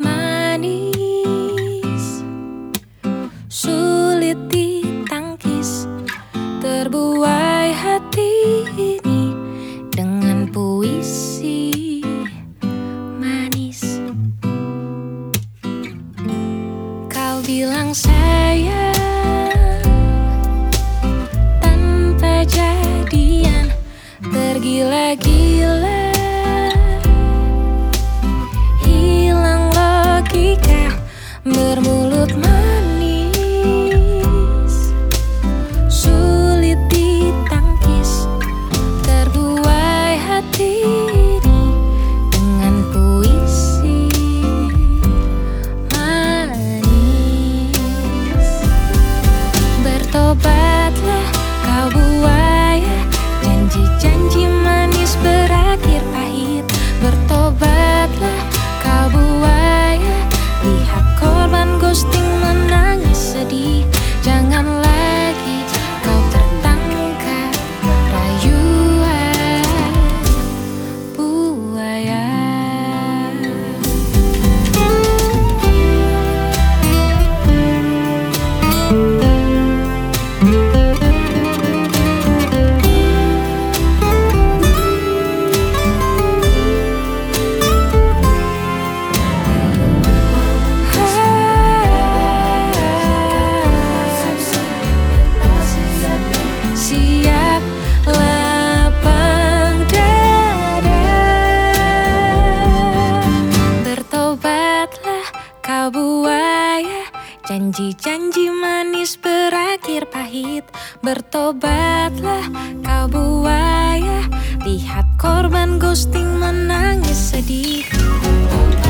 manis, sulit ditangkis. Terbuai hati ini dengan puisi manis. Kau bilang sayang tanpa jadian, tergila-gila, hilang logika, bermulut manis, sulit ditangkis. Terbuai hati ini dengan puisi manis. Bertobatlah kau buaya, janji-janji manis berakhir pahit. Bertobatlah kau buaya, lihat korban ghosting menangis sedih. Jangan lagi kau tertangkap rayuan buaya. Siap lapang dada, bertobatlah kau buaya, janji-janji manis berakhir pahit. Bertobatlah kau buaya, lihat korban ghosting menangis sedih.